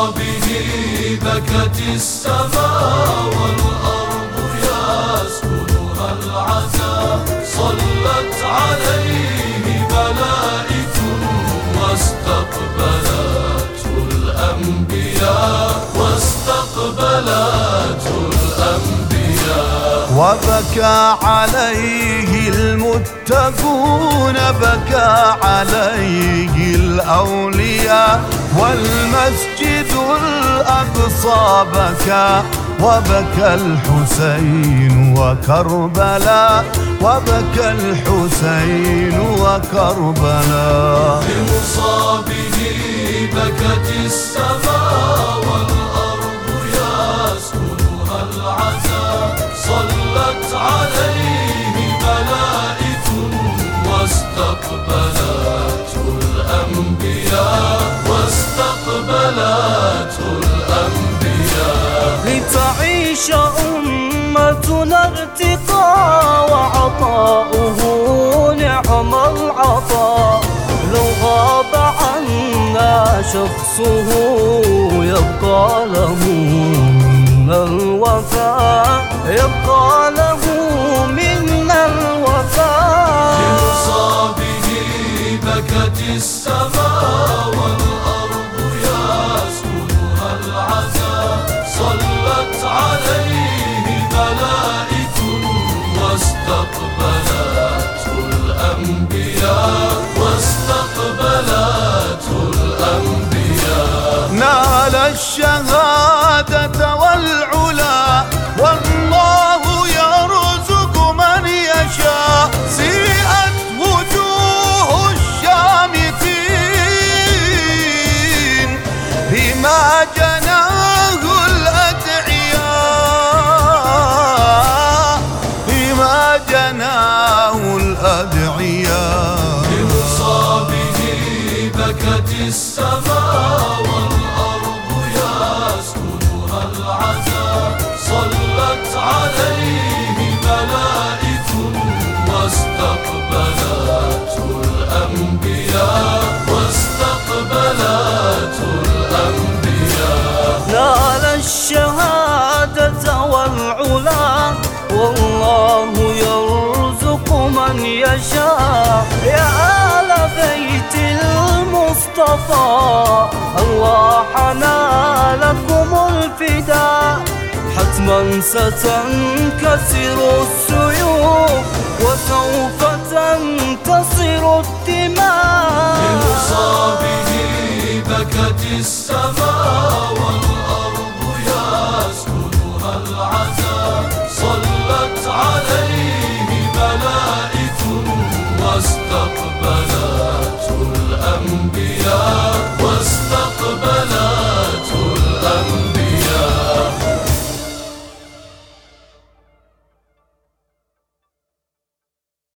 بمصابه بكت السماء والأرض يسكنها العزاء. صلت عليه ملائكة واستقبلته الأنبياء وبكى عليه المتقون، بكى عليه الأولياء، والمسجد الأقصى بكى، وبكى الحسين وكربلاء، وبكى الحسين وكربلاء. بمصابه بكت السماء والأرض يسكنها العزاء. صلت عليه ملائكة واستقبلته الأنبياء لتعيش أمتنا ارتقاء وعطاؤه نعم العطاء. لو غاب عنا شخصه يبقى له من الوفاء، يبقى له من الوفاء. بمصابه بكت السماء والأرض يسكنها العزاء. صلت عليه ملائكة واستقبلته الأنبياء نال الشهادة والعلا والله يرزق من يشاء. سيئت وجوه الشامتين بما جناه الأدعياء، بما جناه الأدعياء. بمصابه بكت السماء والأرض يسكنها العزاء. صلت عليه ملائكة واستقبلته الأنبياء نال الشهادة والعلا والله يرزق من يشاء. يا آل بيت المصطفى أرواحنا لكم الفداء. حتما ستنكسر السيوف وسوف تنتصر الدماء. بمصابه بكت السماء